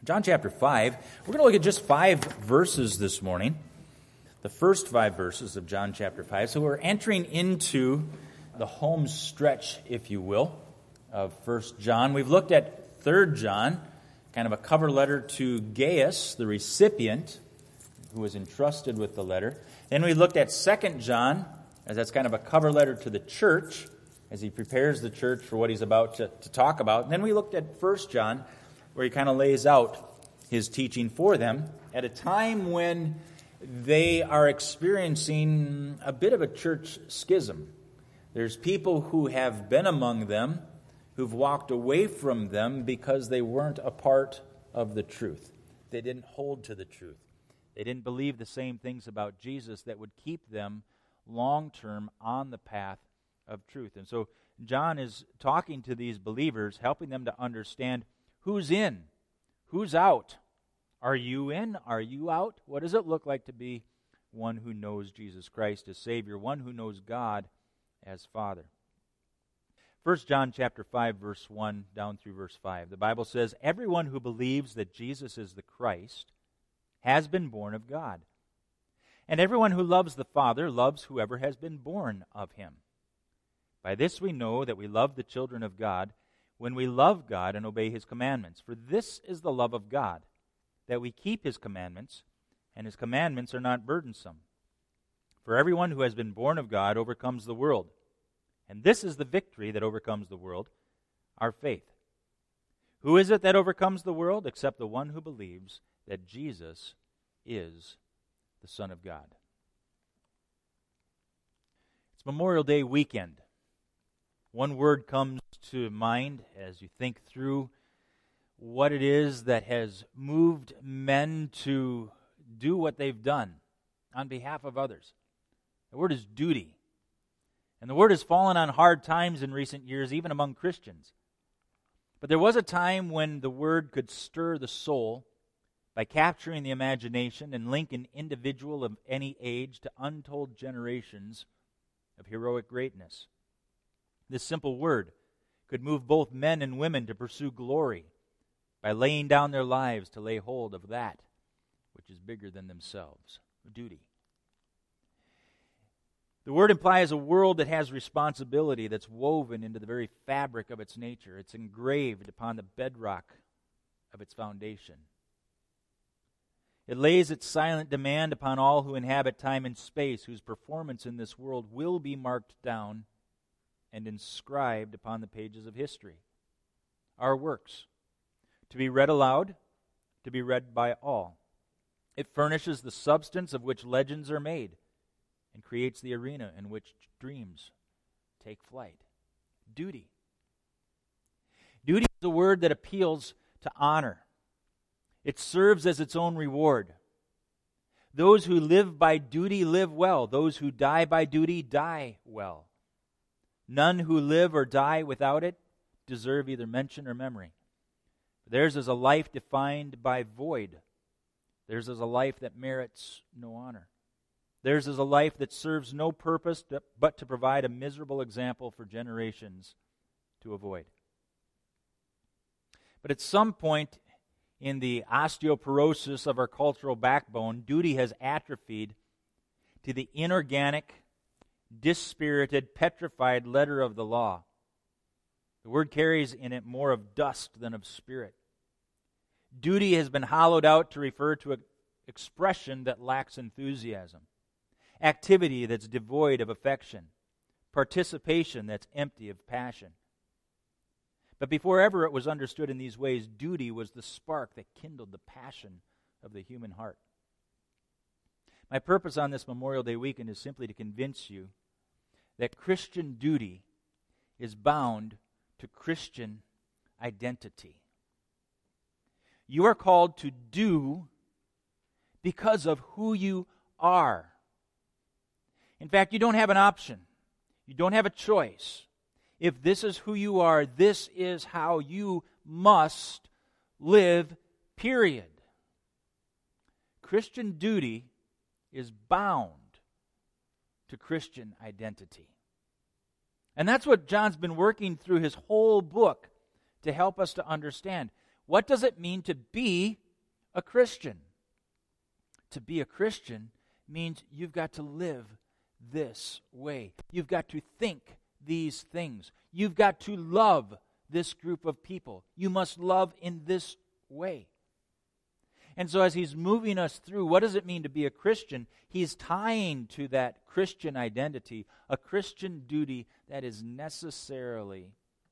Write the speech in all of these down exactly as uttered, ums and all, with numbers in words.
John chapter five. We're going to look at just five verses this morning. The first five verses of John chapter five. So we're entering into the home stretch, if you will, of First John. We've looked at Third John, kind of a cover letter to Gaius, the recipient, who was entrusted with the letter. Then we looked at Second John, as that's kind of a cover letter to the church, as he prepares the church for what he's about to, to talk about. And then we looked at First John, where he kind of lays out his teaching for them at a time when they are experiencing a bit of a church schism. There's people who have been among them who've walked away from them because they weren't a part of the truth. They didn't hold to the truth. They didn't believe the same things about Jesus that would keep them long-term on the path of truth. And so John is talking to these believers, helping them to understand who's in, who's out. Are you in? Are you out? What does it look like to be one who knows Jesus Christ as Savior, one who knows God as Father? First John chapter five, verse one down through verse five. The Bible says, "Everyone who believes that Jesus is the Christ has been born of God. And everyone who loves the Father loves whoever has been born of him. By this we know that we love the children of God, when we love God and obey His commandments. For this is the love of God, that we keep His commandments, and His commandments are not burdensome. For everyone who has been born of God overcomes the world. And this is the victory that overcomes the world, our faith. Who is it that overcomes the world? Except the one who believes that Jesus is the Son of God." It's Memorial Day weekend. One word comes to mind as you think through what it is that has moved men to do what they've done on behalf of others. The word is duty. And the word has fallen on hard times in recent years, even among Christians. But there was a time when the word could stir the soul by capturing the imagination and link an individual of any age to untold generations of heroic greatness. This simple word could move both men and women to pursue glory by laying down their lives to lay hold of that which is bigger than themselves, duty. The word implies a world that has responsibility that's woven into the very fabric of its nature. It's engraved upon the bedrock of its foundation. It lays its silent demand upon all who inhabit time and space, whose performance in this world will be marked down and inscribed upon the pages of history. Our works, to be read aloud, to be read by all. It furnishes the substance of which legends are made and creates the arena in which dreams take flight. Duty. Duty is a word that appeals to honor. It serves as its own reward. Those who live by duty live well. Those who die by duty die well. None who live or die without it deserve either mention or memory. Theirs is a life defined by void. Theirs is a life that merits no honor. Theirs is a life that serves no purpose but to provide a miserable example for generations to avoid. But at some point in the osteoporosis of our cultural backbone, duty has atrophied to the inorganic, dispirited, petrified letter of the law. The word carries in it more of dust than of spirit. Duty has been hollowed out to refer to an expression that lacks enthusiasm, activity that's devoid of affection, participation that's empty of passion. But before ever it was understood in these ways, duty was the spark that kindled the passion of the human heart. My purpose on this Memorial Day weekend is simply to convince you that Christian duty is bound to Christian identity. You are called to do because of who you are. In fact, you don't have an option. You don't have a choice. If this is who you are, this is how you must live, period. Christian duty is bound to Christian identity. And that's what John's been working through his whole book to help us to understand. What does it mean to be a Christian? To be a Christian means you've got to live this way. You've got to think these things. You've got to love this group of people. You must love in this way. And so as he's moving us through, what does it mean to be a Christian? He's tying to that Christian identity a Christian duty that is necessarily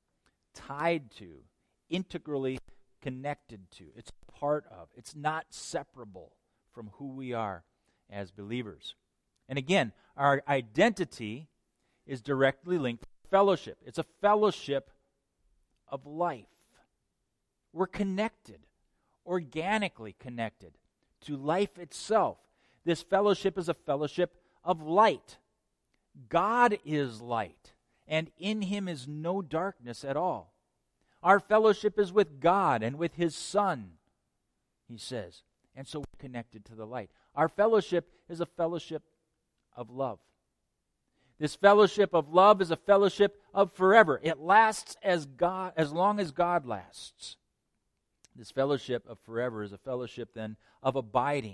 tied to, integrally connected to. It's a part of. It's not separable from who we are as believers. And again, our identity is directly linked to fellowship. It's a fellowship of life. We're connected, organically connected to life itself. This fellowship is a fellowship of light. God is light, and in him is no darkness at all. Our fellowship is with God and with his Son, he says. And so we're connected to the light. Our fellowship is a fellowship of love. This fellowship of love is a fellowship of forever. It lasts as God, as long as God lasts. This fellowship of forever is a fellowship then of abiding,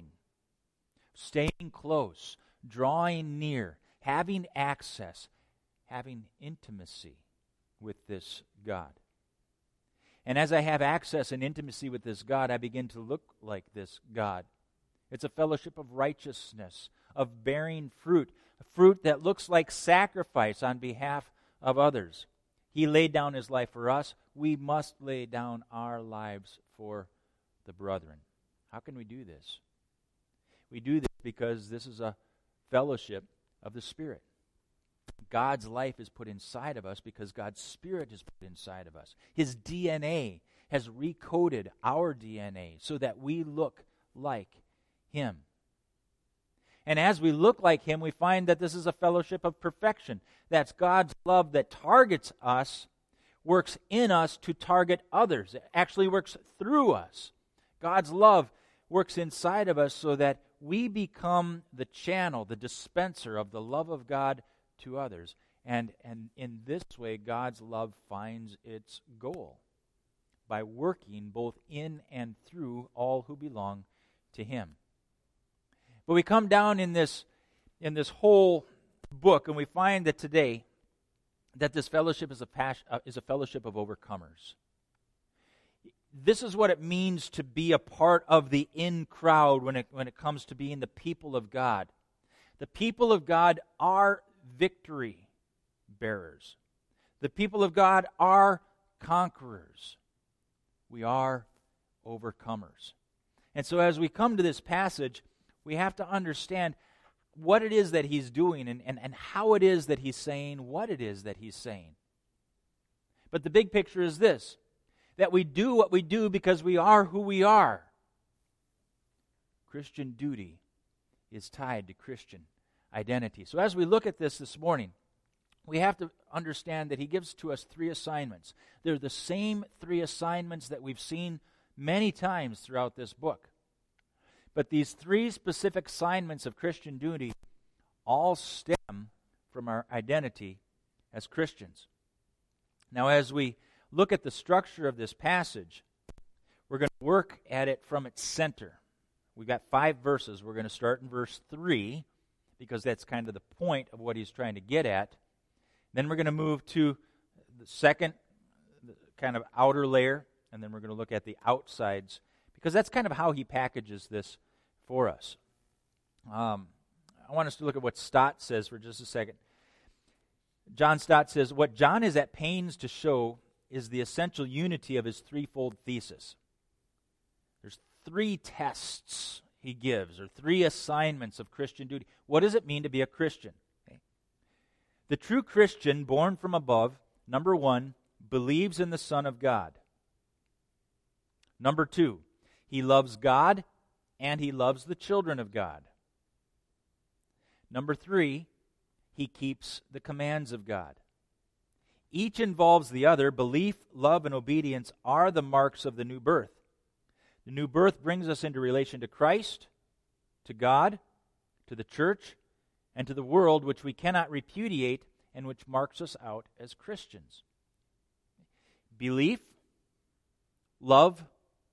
staying close, drawing near, having access, having intimacy with this God. And as I have access and intimacy with this God, I begin to look like this God. It's a fellowship of righteousness, of bearing fruit, a fruit that looks like sacrifice on behalf of others. He laid down his life for us. We must lay down our lives for the brethren. How can we do this? We do this because this is a fellowship of the Spirit. God's life is put inside of us because God's Spirit is put inside of us. His D N A has recoded our D N A so that we look like him. And as we look like him, we find that this is a fellowship of perfection. That's God's love that targets us, works in us to target others. It actually works through us. God's love works inside of us so that we become the channel, the dispenser of the love of God to others. And, and in this way, God's love finds its goal by working both in and through all who belong to him. But we come down in this in this whole book, and we find that today that this fellowship is a pas- uh, is a fellowship of overcomers. This is what it means to be a part of the in crowd when it when it comes to being the people of God. The people of God are victory bearers. The people of God are conquerors. We are overcomers. And so as we come to this passage, we have to understand what it is that he's doing and, and, and how it is that he's saying what it is that he's saying. But the big picture is this, that we do what we do because we are who we are. Christian duty is tied to Christian identity. So as we look at this this morning, we have to understand that he gives to us three assignments. They're the same three assignments that we've seen many times throughout this book. But these three specific assignments of Christian duty all stem from our identity as Christians. Now, as we look at the structure of this passage, we're going to work at it from its center. We've got five verses. We're going to start in verse three, because that's kind of the point of what he's trying to get at. Then we're going to move to the second the kind of outer layer, and then we're going to look at the outsides, because that's kind of how he packages this for us. Um, I want us to look at what Stott says for just a second. John Stott says, what John is at pains to show is the essential unity of his threefold thesis. There's three tests he gives, or three assignments of Christian duty. What does it mean to be a Christian? Okay. The true Christian, born from above, number one, believes in the Son of God. Number two, he loves God and he loves the children of God. Number three, he keeps the commands of God. Each involves the other. Belief, love, and obedience are the marks of the new birth. The new birth brings us into relation to Christ, to God, to the church, and to the world, which we cannot repudiate and which marks us out as Christians. Belief, love,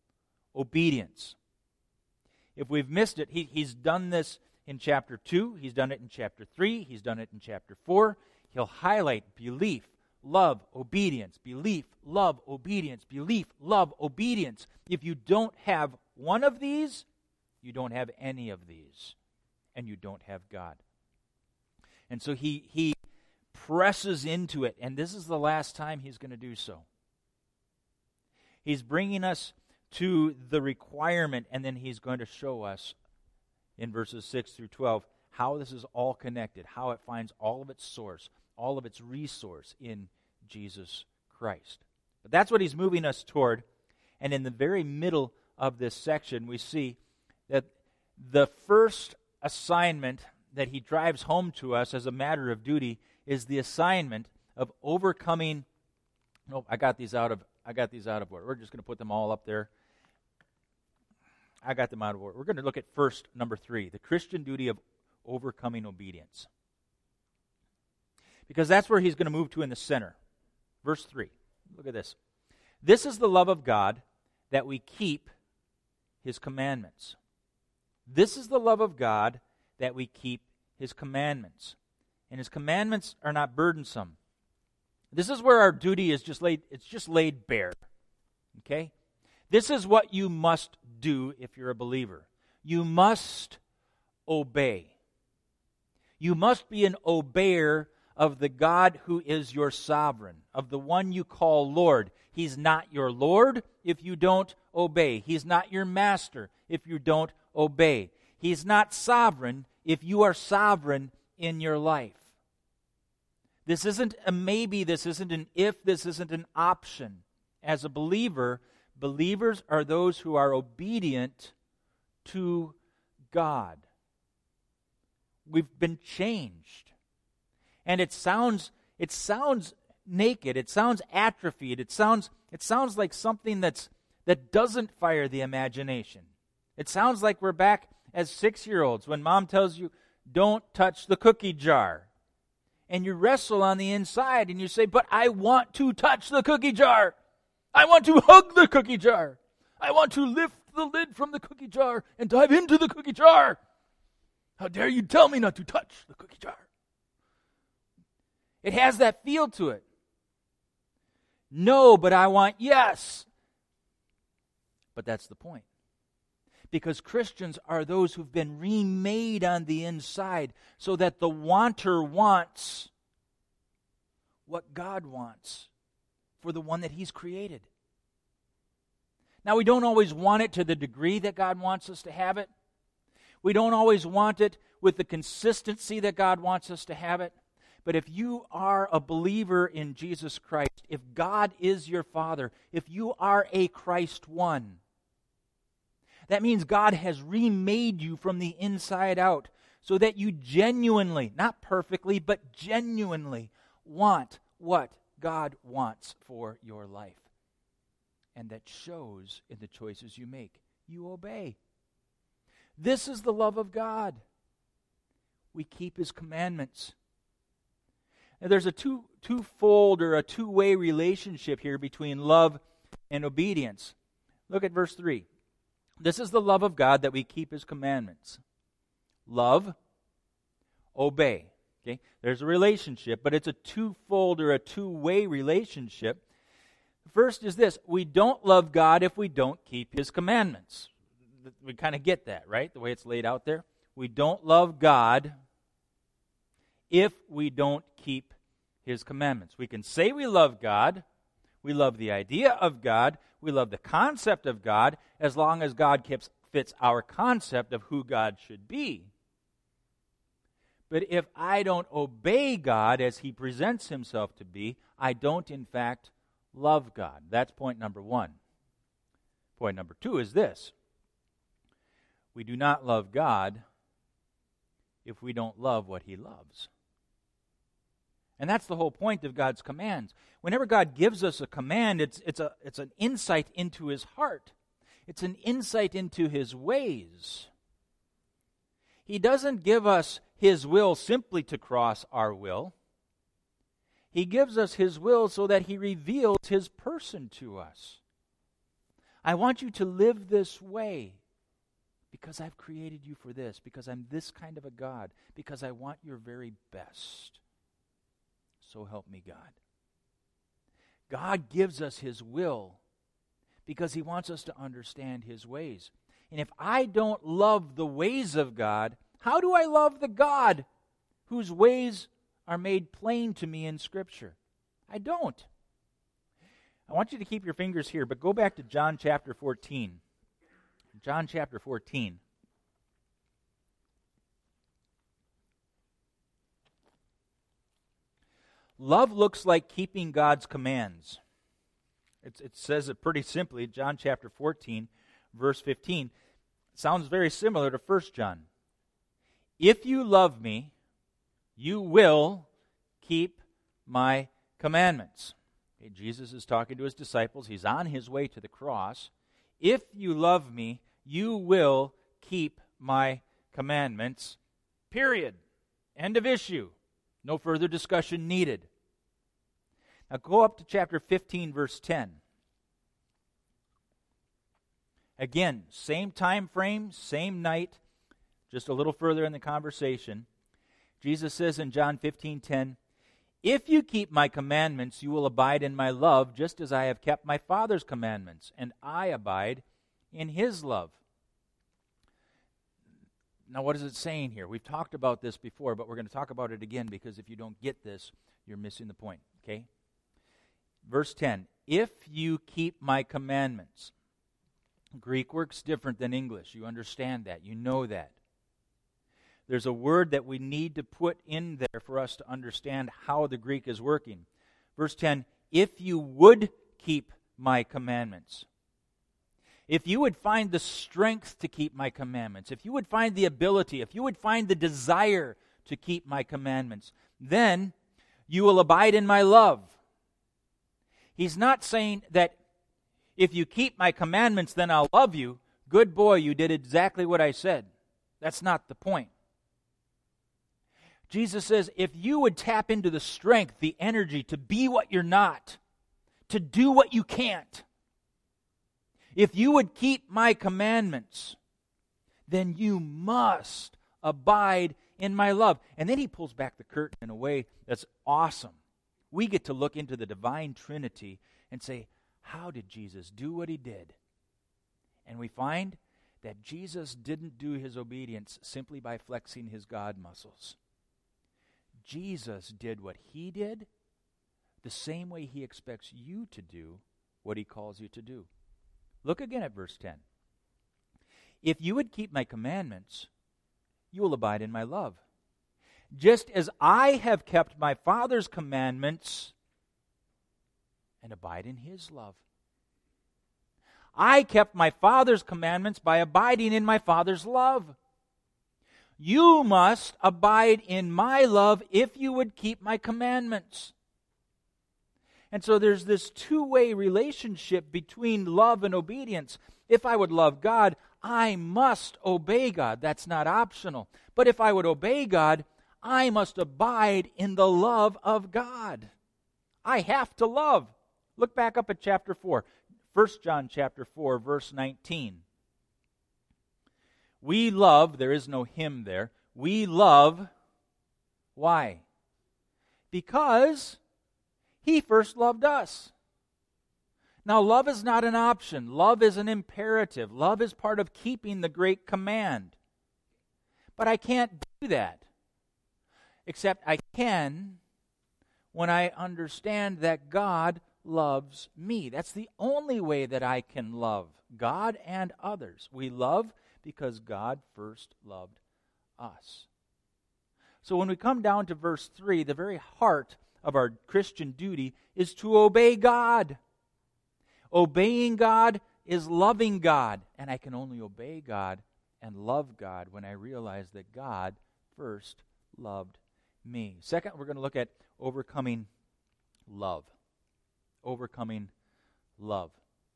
obedience. If we've missed it, he, he's done this in chapter two, he's done it in chapter three, he's done it in chapter four. He'll highlight belief, love, obedience, belief, love, obedience, belief, love, obedience. If you don't have one of these, you don't have any of these, and you don't have God. And so he he presses into it, and this is the last time he's going to do so. He's bringing us to the requirement, and then he's going to show us in verses six through twelve how this is all connected, how it finds all of its source, all of its resource in Jesus Christ. But that's what he's moving us toward. And in the very middle of this section, we see that the first assignment that he drives home to us as a matter of duty is the assignment of overcoming. Nope, I got these out of I got these out of order. We're just going to put them all up there. I got them out of order. We're going to look at first, number three, the Christian duty of overcoming obedience. Because that's where he's going to move to in the center. Verse three. Look at this. This is the love of God, that we keep his commandments. This is the love of God, that we keep his commandments. And his commandments are not burdensome. This is where our duty is just laid, it's just laid bare. Okay? This is what you must do if you're a believer. You must obey. You must be an obeyer of the God who is your sovereign, of the one you call Lord. He's not your Lord if you don't obey. He's not your master if you don't obey. He's not sovereign if you are sovereign in your life. This isn't a maybe, this isn't an if, this isn't an option. As a believer, believers are those who are obedient to God. We've been changed. And it sounds it sounds naked, it sounds atrophied, it sounds it sounds like something that's that doesn't fire the imagination. It sounds like we're back as six-year-olds when mom tells you, don't touch the cookie jar. And you wrestle on the inside and you say, but I want to touch the cookie jar. I want to hug the cookie jar. I want to lift the lid from the cookie jar and dive into the cookie jar. How dare you tell me not to touch the cookie jar? It has that feel to it. No, but I want yes. But that's the point. Because Christians are those who've been remade on the inside so that the wanter wants what God wants for the one that he's created. Now, we don't always want it to the degree that God wants us to have it. We don't always want it with the consistency that God wants us to have it. But if you are a believer in Jesus Christ, if God is your Father, if you are a Christ one, that means God has remade you from the inside out so that you genuinely, not perfectly, but genuinely want what God wants for your life. And that shows in the choices you make. You obey. This is the love of God. We keep his commandments. And there's a two, twofold or a two-way relationship here between love and obedience. Look at verse three. This is the love of God, that we keep his commandments. Love, obey. Okay? There's a relationship, but it's a twofold or a two-way relationship. First is this: we don't love God if we don't keep his commandments. We kind of get that, right? The way it's laid out there. We don't love God if we don't keep his commandments. We can say we love God, we love the idea of God, we love the concept of God, as long as God keeps, fits our concept of who God should be. But if I don't obey God as he presents himself to be, I don't in fact love God. That's point number one. Point number two is this: we do not love God if we don't love what he loves. And that's the whole point of God's commands. Whenever God gives us a command, it's, it's, a, it's an insight into his heart. It's an insight into his ways. He doesn't give us his will simply to cross our will. He gives us his will so that he reveals his person to us. I want you to live this way because I've created you for this, because I'm this kind of a God, because I want your very best. So help me God. God gives us His will because He wants us to understand His ways. And if I don't love the ways of God, how do I love the God whose ways are made plain to me in Scripture? I don't. I want you to keep your fingers here, but go back to John chapter fourteen. John chapter fourteen. Love looks like keeping God's commands. It's, it says it pretty simply, John chapter fourteen, verse fifteen. It sounds very similar to First John. If you love me, you will keep my commandments. Okay, Jesus is talking to His disciples. He's on His way to the cross. If you love me, you will keep my commandments. Period. End of issue. No further discussion needed. Now go up to chapter fifteen, verse ten. Again, same time frame, same night, just a little further in the conversation. Jesus says in John fifteen ten, if you keep my commandments, you will abide in my love, just as I have kept my Father's commandments, and I abide in His love. Now, what is it saying here? We've talked about this before, but we're going to talk about it again, because if you don't get this, you're missing the point, okay? Verse ten, if you keep my commandments. Greek works different than English. You understand that. You know that. There's a word that we need to put in there for us to understand how the Greek is working. Verse ten, if you would keep my commandments. If you would find the strength to keep my commandments, if you would find the ability, if you would find the desire to keep my commandments, then you will abide in my love. He's not saying that if you keep my commandments, then I'll love you. Good boy, you did exactly what I said. That's not the point. Jesus says, if you would tap into the strength, the energy to be what you're not, to do what you can't, if you would keep my commandments, then you must abide in my love. And then he pulls back the curtain in a way that's awesome. We get to look into the divine Trinity and say, how did Jesus do what he did? And we find that Jesus didn't do his obedience simply by flexing his God muscles. Jesus did what he did the same way he expects you to do what he calls you to do. Look again at verse ten. If you would keep my commandments, you will abide in my love. Just as I have kept my Father's commandments and abide in his love. I kept my Father's commandments by abiding in my Father's love. You must abide in my love if you would keep my commandments. And so there's this two-way relationship between love and obedience. If I would love God, I must obey God. That's not optional. But if I would obey God, I must abide in the love of God. I have to love. Look back up at chapter four. First John chapter four, verse nineteen. We love, there is no him there. We love, why? Because he first loved us. Now, love is not an option. Love is an imperative. Love is part of keeping the great command. But I can't do that. Except I can when I understand that God loves me. That's the only way that I can love God and others. We love because God first loved us. So when we come down to verse three, the very heart of our Christian duty is to obey God. Obeying God is loving God. And I can only obey God and love God when I realize that God first loved me. Second, we're going to look at overcoming love. Overcoming love.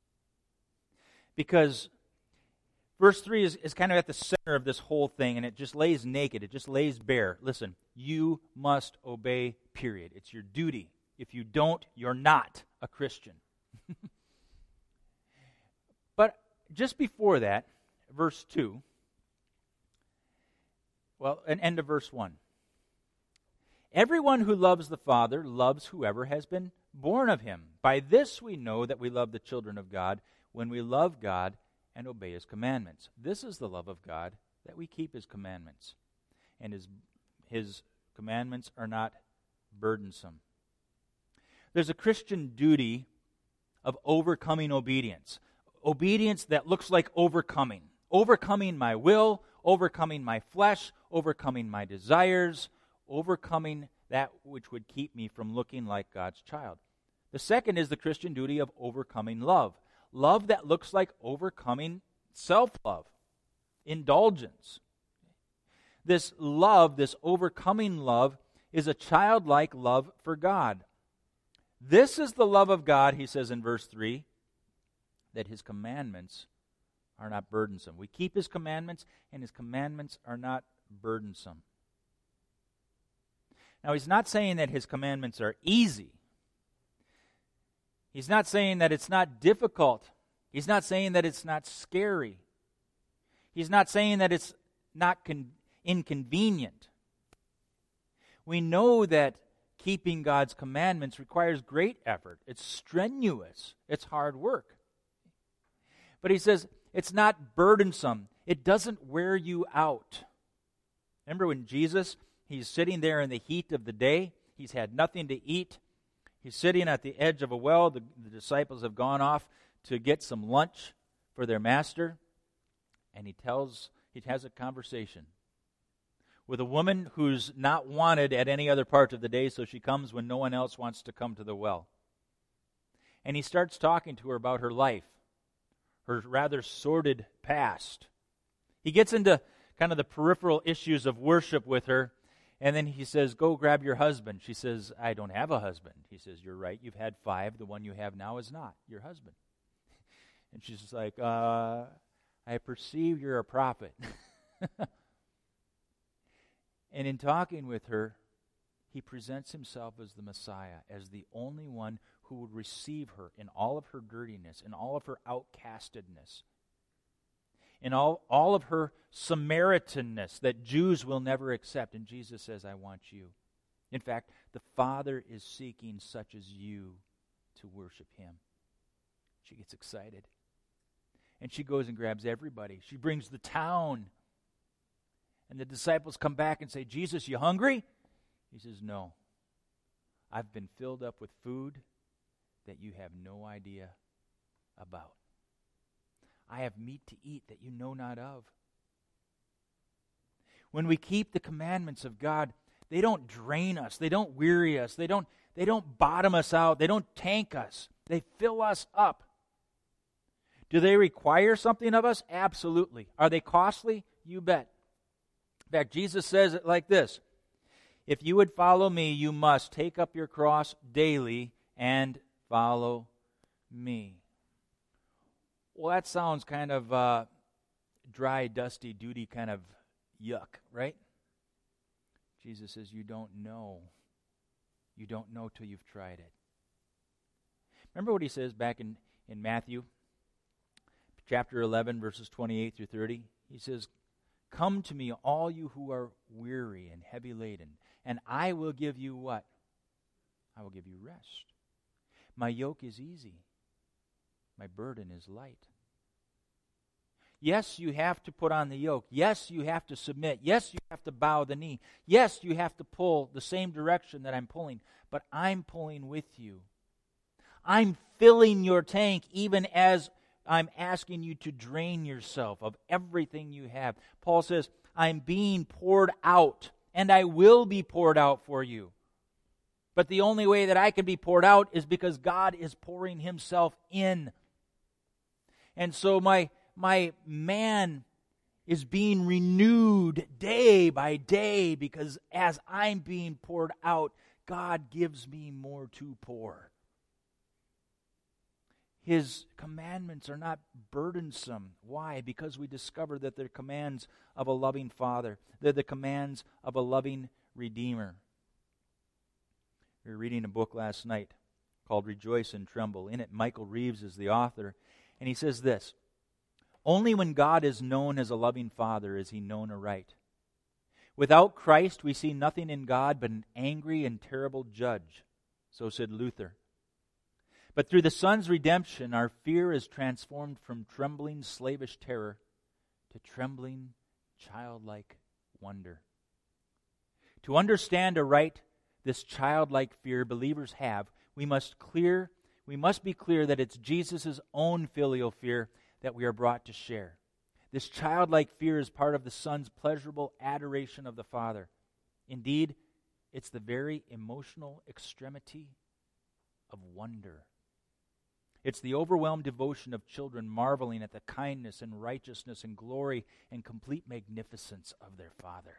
Because verse three is, is kind of at the center of this whole thing, and it just lays naked. It just lays bare. Listen, you must obey, period. It's your duty. If you don't, you're not a Christian. But just before that, verse two, well, an end of verse one. Everyone who loves the Father loves whoever has been born of him. By this we know that we love the children of God, when we love God and obey his commandments. This is the love of God, that we keep his commandments. And his, his commandments are not burdensome. There's a Christian duty of overcoming obedience. Obedience that looks like overcoming. Overcoming my will, overcoming my flesh, overcoming my desires, overcoming that which would keep me from looking like God's child. The second is the Christian duty of overcoming love. Love that looks like overcoming self-love, indulgence. This love, this overcoming love, is a childlike love for God. This is the love of God, he says in verse three, that his commandments are not burdensome. We keep his commandments, and his commandments are not burdensome. Now, he's not saying that his commandments are easy. He's not saying that it's not difficult. He's not saying that it's not scary. He's not saying that it's not con- inconvenient. We know that keeping God's commandments requires great effort. It's strenuous. It's hard work. But he says it's not burdensome. It doesn't wear you out. Remember when Jesus, he's sitting there in the heat of the day. He's had nothing to eat. He's sitting at the edge of a well. The, the disciples have gone off to get some lunch for their master. And he tells, he has a conversation with a woman who's not wanted at any other part of the day, so she comes when no one else wants to come to the well. And he starts talking to her about her life, her rather sordid past. He gets into kind of the peripheral issues of worship with her, and then he says, go grab your husband. She says, I don't have a husband. He says, you're right, you've had five. The one you have now is not your husband. And she's just like, uh, I perceive you're a prophet. And in talking with her, he presents himself as the Messiah, as the only one who would receive her in all of her dirtiness, in all of her outcastedness, in all, all of her Samaritanness that Jews will never accept. And Jesus says, I want you. In fact, the Father is seeking such as you to worship him. She gets excited. And she goes and grabs everybody. She brings the town. And the disciples come back and say, Jesus, you hungry? He says, no. I've been filled up with food that you have no idea about. I have meat to eat that you know not of. When we keep the commandments of God, they don't drain us. They don't weary us. They don't, they don't bottom us out. They don't tank us. They fill us up. Do they require something of us? Absolutely. Are they costly? You bet. In fact, Jesus says it like this. If you would follow me, you must take up your cross daily and follow me. Well, that sounds kind of uh, dry, dusty, duty kind of yuck, right? Jesus says, you don't know. You don't know till you've tried it. Remember what he says back in, in Matthew chapter eleven, verses twenty-eight through thirty? He says, come to me, all you who are weary and heavy laden, and I will give you what? I will give you rest. My yoke is easy. My burden is light. Yes, you have to put on the yoke. Yes, you have to submit. Yes, you have to bow the knee. Yes, you have to pull the same direction that I'm pulling, but I'm pulling with you. I'm filling your tank even as I'm asking you to drain yourself of everything you have. Paul says, I'm being poured out, and I will be poured out for you. But the only way that I can be poured out is because God is pouring himself in. And so my, my man is being renewed day by day because as I'm being poured out, God gives me more to pour. His commandments are not burdensome. Why? Because we discover that they're commands of a loving Father. They're the commands of a loving Redeemer. We were reading a book last night called Rejoice and Tremble. In it, Michael Reeves is the author. And he says this, Only when God is known as a loving Father is he known aright. Without Christ, we see nothing in God but an angry and terrible judge. So said Luther. But through the Son's redemption, our fear is transformed from trembling, slavish terror to trembling, childlike wonder. To understand aright this childlike fear believers have, we must clear, we must be clear that it's Jesus' own filial fear that we are brought to share. This childlike fear is part of the Son's pleasurable adoration of the Father. Indeed, it's the very emotional extremity of wonder. It's the overwhelmed devotion of children marveling at the kindness and righteousness and glory and complete magnificence of their Father.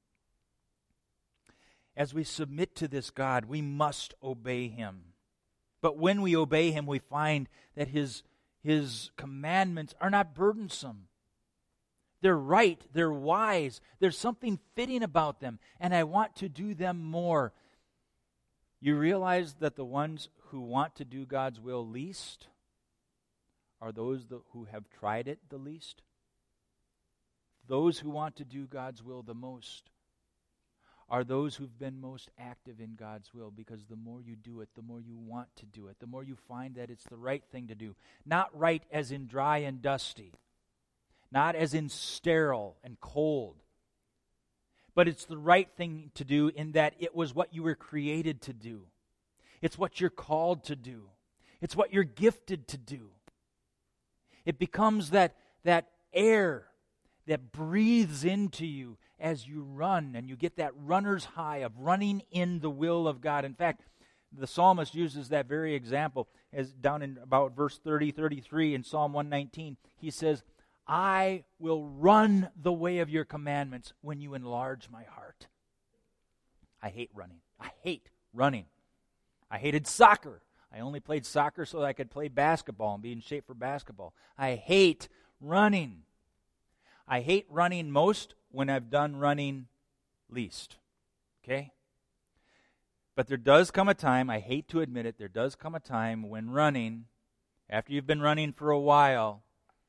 As we submit to this God, we must obey Him. But when we obey Him, we find that His, His commandments are not burdensome. They're right, they're wise, there's something fitting about them, and I want to do them more. You realize that the ones who want to do God's will least are those who have tried it the least? Those who want to do God's will the most are those who've been most active in God's will, because the more you do it, the more you want to do it, the more you find that it's the right thing to do. Not right as in dry and dusty, not as in sterile and cold, but it's the right thing to do in that it was what you were created to do. It's what you're called to do. It's what you're gifted to do. It becomes that, that air that breathes into you as you run, and you get that runner's high of running in the will of God. In fact, the psalmist uses that very example as down in about verse thirty, thirty-three in Psalm one nineteen. He says, I will run the way of your commandments when you enlarge my heart. I hate running. I hate running. I hated soccer. I only played soccer so that I could play basketball and be in shape for basketball. I hate running. I hate running most when I've done running least. Okay? But there does come a time, I hate to admit it, there does come a time when running, after you've been running for a while,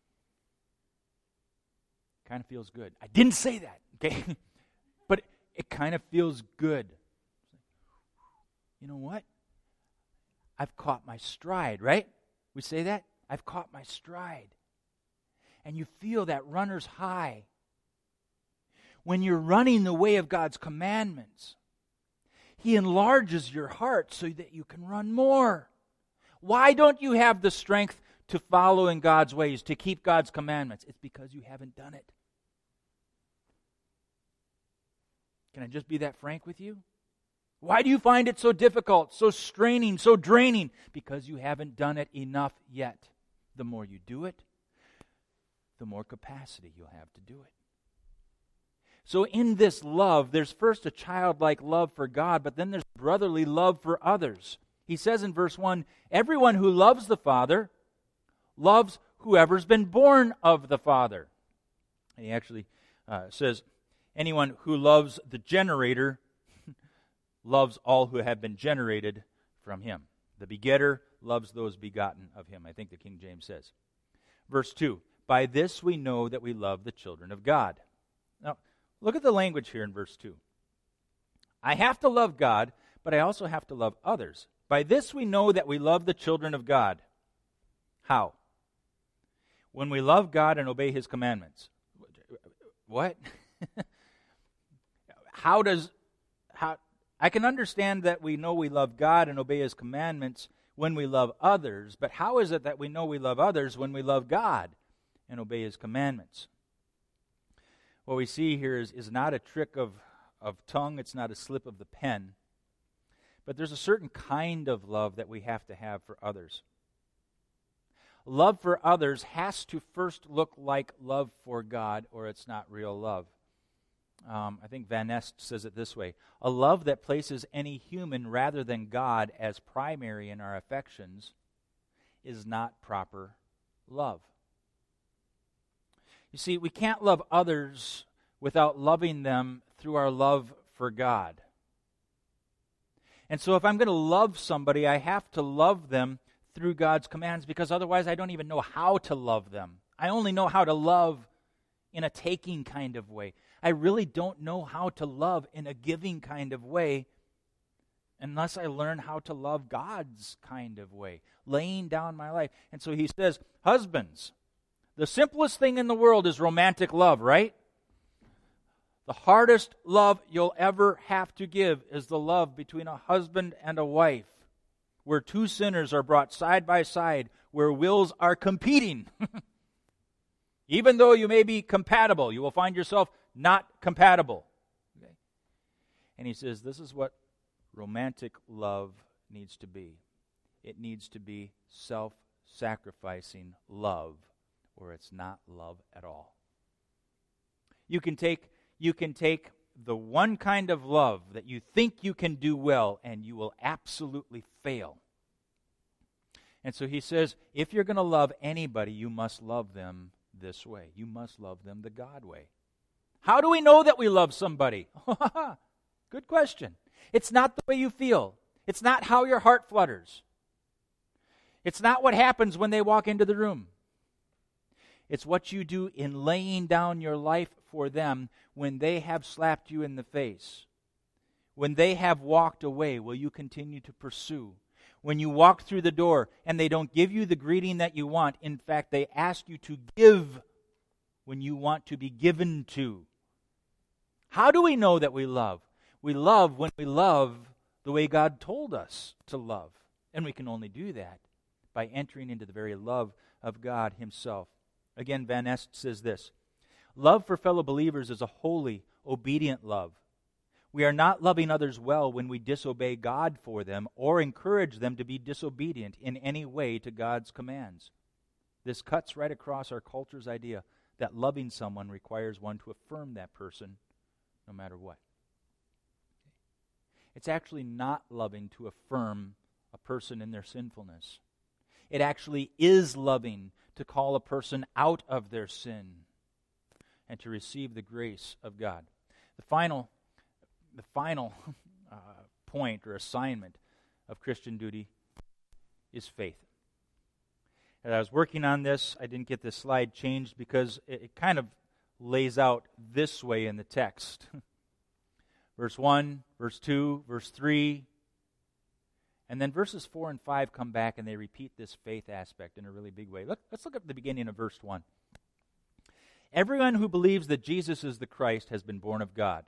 kind of feels good. I didn't say that, okay? But it kind of feels good. You know what? I've caught my stride, right? We say that? I've caught my stride. And you feel that runner's high. When you're running the way of God's commandments, He enlarges your heart so that you can run more. Why don't you have the strength to follow in God's ways, to keep God's commandments? It's because you haven't done it. Can I just be that frank with you? Why do you find it so difficult, so straining, so draining? Because you haven't done it enough yet. The more you do it, the more capacity you'll have to do it. So in this love, there's first a childlike love for God, but then there's brotherly love for others. He says in verse one, everyone who loves the Father loves whoever's been born of the Father. And he actually uh, says, anyone who loves the generator loves all who have been generated from him. The begetter loves those begotten of him, I think the King James says. Verse two, by this we know that we love the children of God. Now, look at the language here in verse two. I have to love God, but I also have to love others. By this we know that we love the children of God. How? When we love God and obey His commandments. What? How does... how? I can understand that we know we love God and obey His commandments when we love others, but how is it that we know we love others when we love God and obey His commandments? What we see here is, is not a trick of, of tongue, it's not a slip of the pen, but there's a certain kind of love that we have to have for others. Love for others has to first look like love for God, or it's not real love. Um, I think Van Nest says it this way: a love that places any human rather than God as primary in our affections is not proper love. You see, we can't love others without loving them through our love for God. And so if I'm going to love somebody, I have to love them through God's commands, because otherwise I don't even know how to love them. I only know how to love in a taking kind of way. I really don't know how to love in a giving kind of way unless I learn how to love God's kind of way, laying down my life. And so he says, husbands, the simplest thing in the world is romantic love, right? The hardest love you'll ever have to give is the love between a husband and a wife, where two sinners are brought side by side, where wills are competing. Even though you may be compatible, you will find yourself not compatible. Okay? And he says, this is what romantic love needs to be. It needs to be self-sacrificing love, or it's not love at all. You can take, you can take the one kind of love that you think you can do well, and you will absolutely fail. And so he says, if you're going to love anybody, you must love them this way. You must love them the God way. How do we know that we love somebody? Good question. It's not the way you feel. It's not how your heart flutters. It's not what happens when they walk into the room. It's what you do in laying down your life for them when they have slapped you in the face. When they have walked away, will you continue to pursue? When you walk through the door and they don't give you the greeting that you want, in fact, they ask you to give when you want to be given to. How do we know that we love? We love when we love the way God told us to love. And we can only do that by entering into the very love of God himself. Again, Van Est says this, love for fellow believers is a holy, obedient love. We are not loving others well when we disobey God for them or encourage them to be disobedient in any way to God's commands. This cuts right across our culture's idea that loving someone requires one to affirm that person no matter what. It's actually not loving to affirm a person in their sinfulness. It actually is loving to call a person out of their sin and to receive the grace of God. The final The final uh, point or assignment of Christian duty is faith. As I was working on this, I didn't get this slide changed because it, it kind of lays out this way in the text. Verse one, verse two, verse three, and then verses four and five come back and they repeat this faith aspect in a really big way. Look, let's look at the beginning of verse one. Everyone who believes that Jesus is the Christ has been born of God.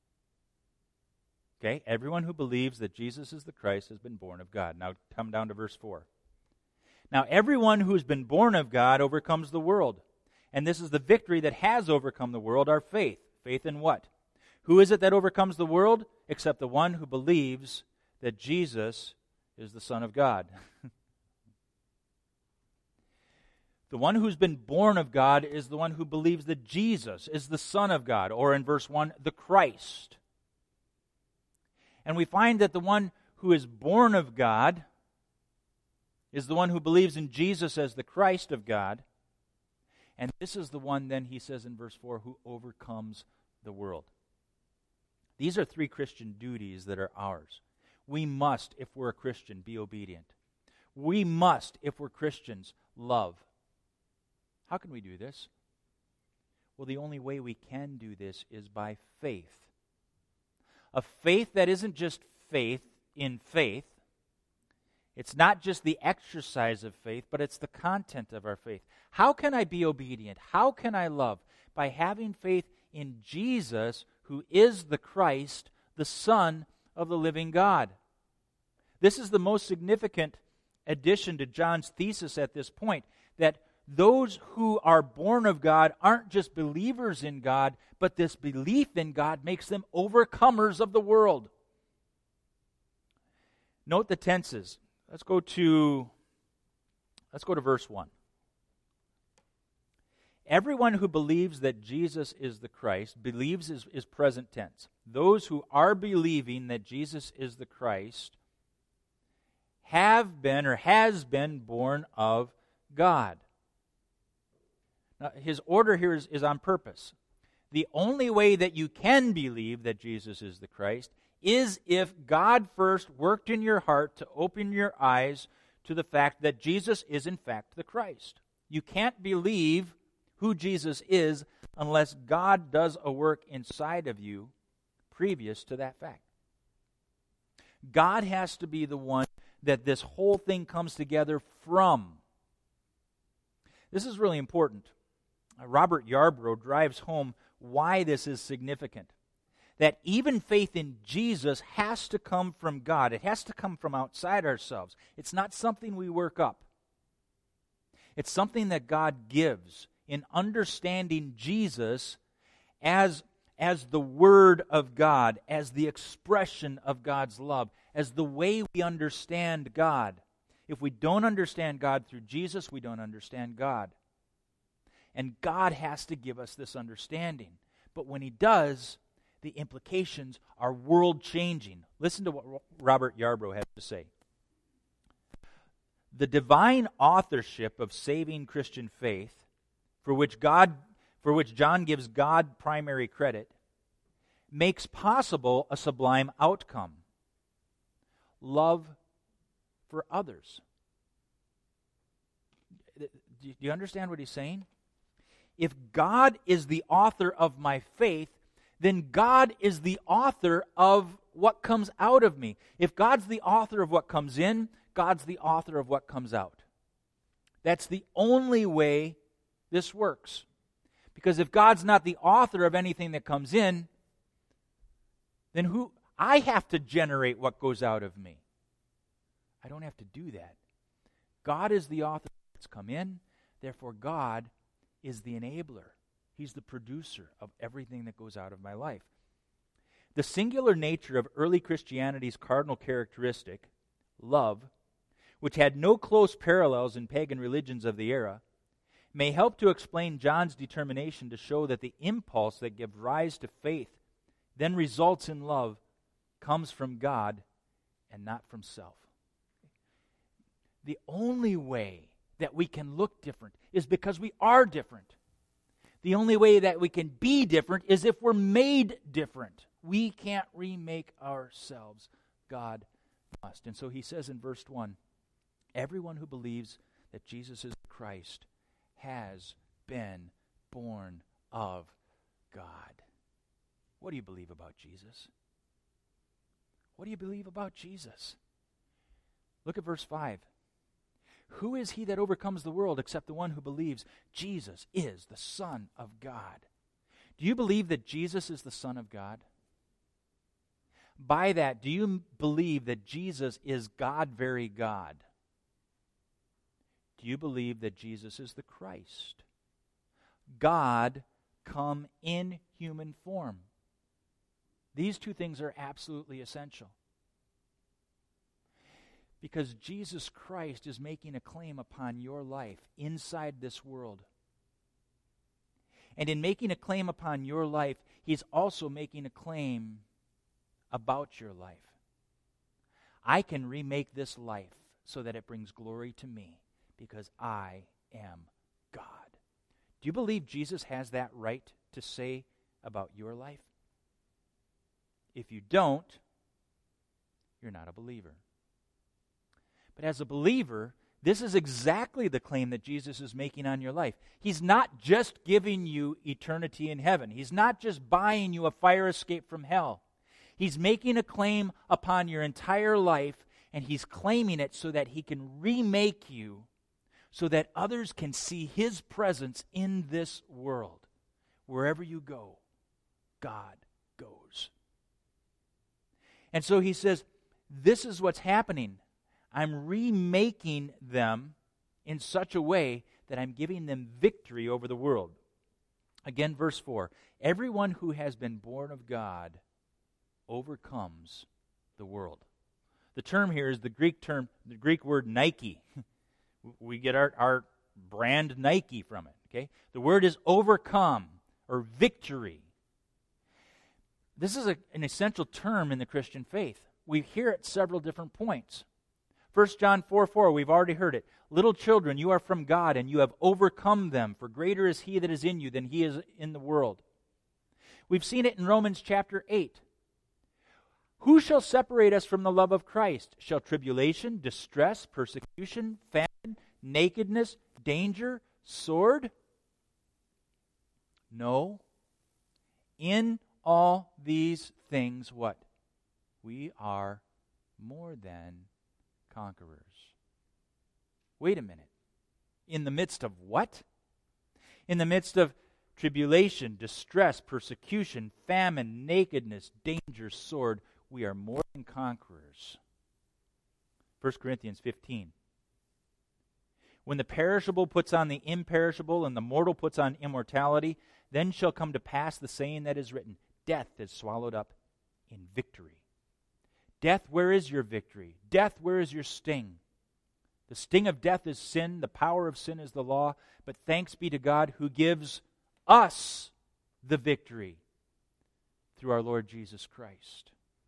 Okay, everyone who believes that Jesus is the Christ has been born of God. Now come down to verse four. Now everyone who has been born of God overcomes the world. And this is the victory that has overcome the world, our faith. Faith in what? Who is it that overcomes the world? Except the one who believes that Jesus is the Son of God. The one who's been born of God is the one who believes that Jesus is the Son of God, or in verse one, the Christ. And we find that the one who is born of God is the one who believes in Jesus as the Christ of God. And this is the one, then, he says in verse four, who overcomes the world. These are three Christian duties that are ours. We must, if we're a Christian, be obedient. We must, if we're Christians, love. How can we do this? Well, the only way we can do this is by faith. A faith that isn't just faith in faith. It's not just the exercise of faith, but it's the content of our faith. How can I be obedient? How can I love? By having faith in Jesus, who is the Christ, the Son of the living God. This is the most significant addition to John's thesis at this point, that those who are born of God aren't just believers in God, but this belief in God makes them overcomers of the world. Note the tenses. Let's go to let's go to verse one. Everyone who believes that Jesus is the Christ, believes is, is present tense. Those who are believing that Jesus is the Christ have been or has been born of God. Now, his order here is, is on purpose. The only way that you can believe that Jesus is the Christ is if God first worked in your heart to open your eyes to the fact that Jesus is in fact the Christ. You can't believe who Jesus is unless God does a work inside of you previous to that fact. God has to be the one that this whole thing comes together from. This is really important. Robert Yarbrough drives home why this is significant. That even faith in Jesus has to come from God. It has to come from outside ourselves. It's not something we work up. It's something that God gives in understanding Jesus as, as the Word of God, as the expression of God's love, as the way we understand God. If we don't understand God through Jesus, we don't understand God. And God has to give us this understanding. But when He does, the implications are world-changing. Listen to what Robert Yarbrough has to say. The divine authorship of saving Christian faith, for which God, for which John gives God primary credit, makes possible a sublime outcome: love for others. Do you understand what he's saying? If God is the author of my faith, then God is the author of what comes out of me. If God's the author of what comes in, God's the author of what comes out. That's the only way this works. Because if God's not the author of anything that comes in, then who I have to generate what goes out of me. I don't have to do that. God is the author that's come in, therefore God is the enabler. He's the producer of everything that goes out of my life. The singular nature of early Christianity's cardinal characteristic, love, which had no close parallels in pagan religions of the era, may help to explain John's determination to show that the impulse that gives rise to faith, then results in love, comes from God and not from self. The only way that we can look different is because we are different. The only way that we can be different is if we're made different. We can't remake ourselves. God must. And so he says in verse one, everyone who believes that Jesus is Christ has been born of God. What do you believe about Jesus? What do you believe about Jesus? Look at verse five. Who is he that overcomes the world except the one who believes Jesus is the Son of God? Do you believe that Jesus is the Son of God? By that, do you believe that Jesus is God, very God? Do you believe that Jesus is the Christ? God come in human form. These two things are absolutely essential. Because Jesus Christ is making a claim upon your life inside this world. And in making a claim upon your life, he's also making a claim about your life. I can remake this life so that it brings glory to me because I am God. Do you believe Jesus has that right to say about your life? If you don't, you're not a believer. But as a believer, this is exactly the claim that Jesus is making on your life. He's not just giving you eternity in heaven. He's not just buying you a fire escape from hell. He's making a claim upon your entire life, and he's claiming it so that he can remake you, so that others can see his presence in this world. Wherever you go, God goes. And so he says, this is what's happening. I'm remaking them in such a way that I'm giving them victory over the world. Again, verse four. Everyone who has been born of God overcomes the world. The term here is the Greek term, the Greek word Nike. We get our, our brand Nike from it. Okay, the word is overcome or victory. This is a, an essential term in the Christian faith. We hear it several different points. First John four four, we've already heard it. Little children, you are from God, and you have overcome them, for greater is he that is in you than he is in the world. We've seen it in Romans chapter eight. Who shall separate us from the love of Christ? Shall tribulation, distress, persecution, famine, nakedness, danger, sword? No. In all these things, what? We are more than conquerors. Wait a minute. In the midst of what? In the midst of tribulation, distress, persecution, famine, nakedness, danger, sword, we are more than conquerors. First Corinthians fifteen. When the perishable puts on the imperishable and the mortal puts on immortality, then shall come to pass the saying that is written, death is swallowed up in victory. Death, where is your victory? Death, where is your sting? The sting of death is sin, the power of sin is the law, but thanks be to God who gives us the victory through our Lord Jesus Christ.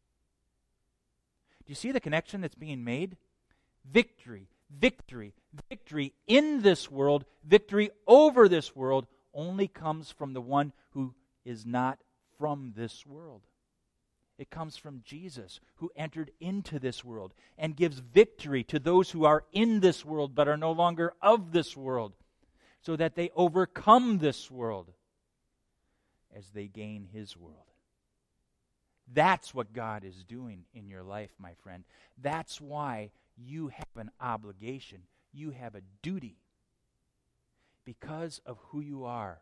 Do you see the connection that's being made? Victory, victory, victory in this world, victory over this world only comes from the one who is not from this world. It comes from Jesus, who entered into this world and gives victory to those who are in this world but are no longer of this world, so that they overcome this world as they gain His world. That's what God is doing in your life, my friend. That's why you have an obligation. You have a duty because of who you are.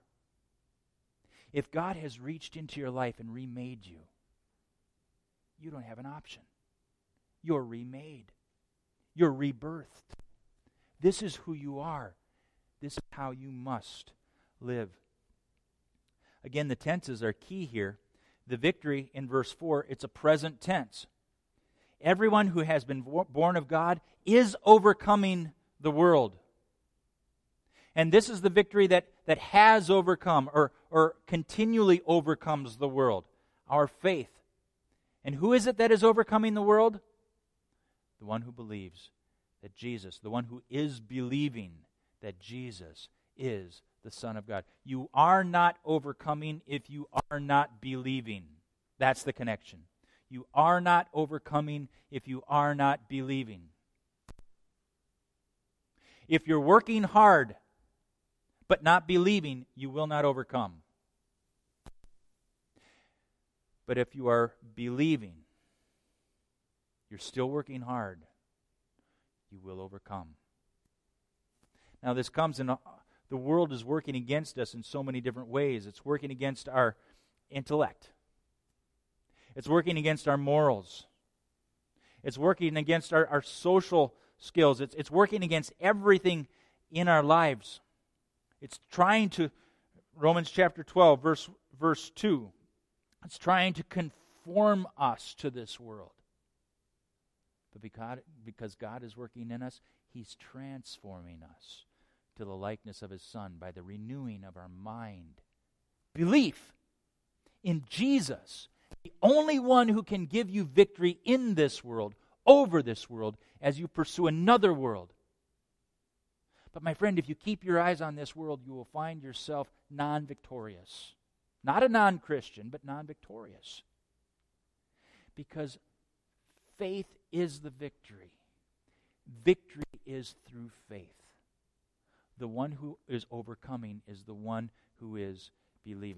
If God has reached into your life and remade you, you don't have an option. You're remade. You're rebirthed. This is who you are. This is how you must live. Again, the tenses are key here. The victory in verse four, it's a present tense. Everyone who has been born of God is overcoming the world. And this is the victory that, that has overcome or, or continually overcomes the world, our faith. And who is it that is overcoming the world? The one who believes that Jesus, the one who is believing that Jesus is the Son of God. You are not overcoming if you are not believing. That's the connection. You are not overcoming if you are not believing. If you're working hard but not believing, you will not overcome. But if you are believing, you're still working hard, you will overcome. Now this comes in, a, the world is working against us in so many different ways. It's working against our intellect. It's working against our morals. It's working against our, our social skills. It's, it's working against everything in our lives. It's trying to, Romans chapter twelve, verse, verse two, it's trying to conform us to this world. But because, because God is working in us, He's transforming us to the likeness of His Son by the renewing of our mind. Belief in Jesus, the only one who can give you victory in this world, over this world, as you pursue another world. But my friend, if you keep your eyes on this world, you will find yourself non-victorious. Not a non-Christian, but non-victorious. Because faith is the victory. Victory is through faith. The one who is overcoming is the one who is believing.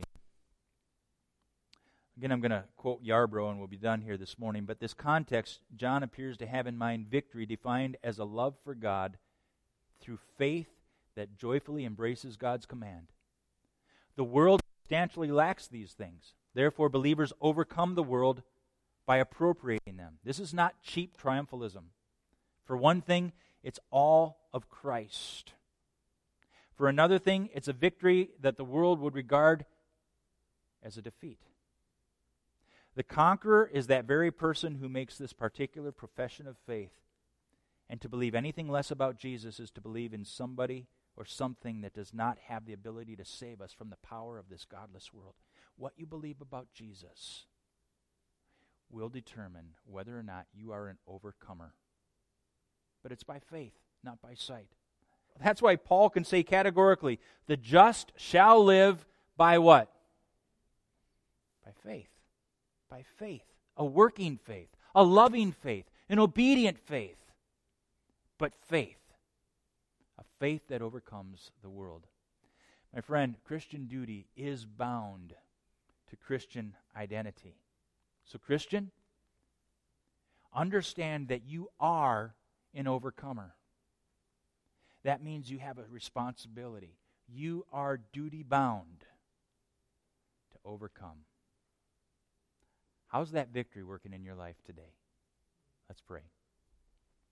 Again, I'm going to quote Yarbrough and we'll be done here this morning. But this context, John appears to have in mind victory defined as a love for God through faith that joyfully embraces God's command. The world substantially lacks these things. Therefore, believers overcome the world by appropriating them. This is not cheap triumphalism. For one thing, it's all of Christ. For another thing, it's a victory that the world would regard as a defeat. The conqueror is that very person who makes this particular profession of faith. And to believe anything less about Jesus is to believe in somebody or something that does not have the ability to save us from the power of this godless world. What you believe about Jesus will determine whether or not you are an overcomer. But it's by faith, not by sight. That's why Paul can say categorically, the just shall live by what? By faith. By faith. A working faith. A loving faith. An obedient faith. But faith. A faith that overcomes the world. My friend, Christian duty is bound to Christian identity. So, Christian, understand that you are an overcomer. That means you have a responsibility. You are duty bound to overcome. How's that victory working in your life today? Let's pray.